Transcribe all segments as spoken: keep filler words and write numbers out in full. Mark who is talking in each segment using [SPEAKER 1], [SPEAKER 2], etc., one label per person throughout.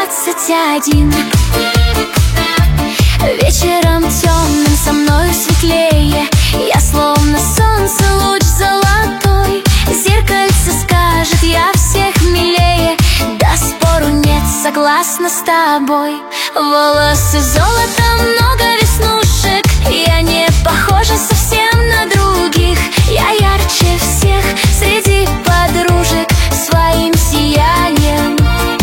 [SPEAKER 1] двадцать один. Вечером темным со мною светлее, я словно солнце, луч золотой. Зеркальце скажет, я всех милее, да спору нет, согласна с тобой. Волосы золото, много веснушек, я не похожа совсем на других. Я ярче всех среди подружек, своим сиянием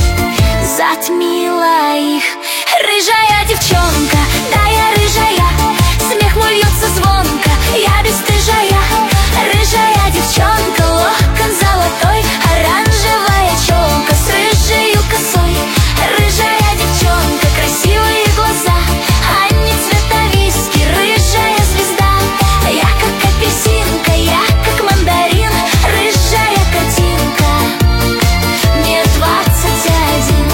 [SPEAKER 1] затмила их. Рыжая девчонка, да я рыжая, смех мой льется звонко, я бесстыжая. Рыжая девчонка, локон золотой, оранжевая челка с рыжею косой. Рыжая девчонка, красивые глаза, а не цвета виски, рыжая звезда. Я как апельсинка, я как мандарин, рыжая картинка, мне двадцать один.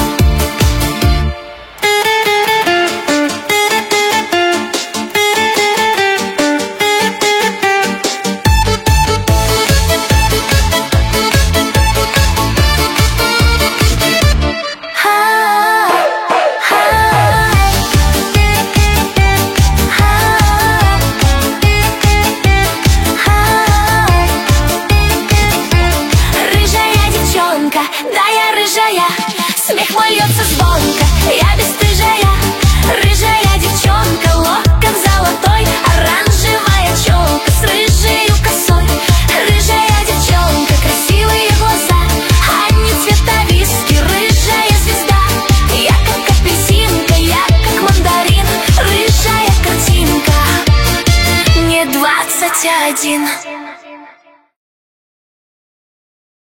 [SPEAKER 1] Да, я рыжая, смех мой льется звонко, я бесстыжая. Рыжая девчонка, локон золотой, оранжевая челка с рыжею косой. Рыжая девчонка, красивые глаза, а не цвета виски, рыжая звезда. Я как апельсинка, я как мандарин, рыжая картинка, мне двадцать один.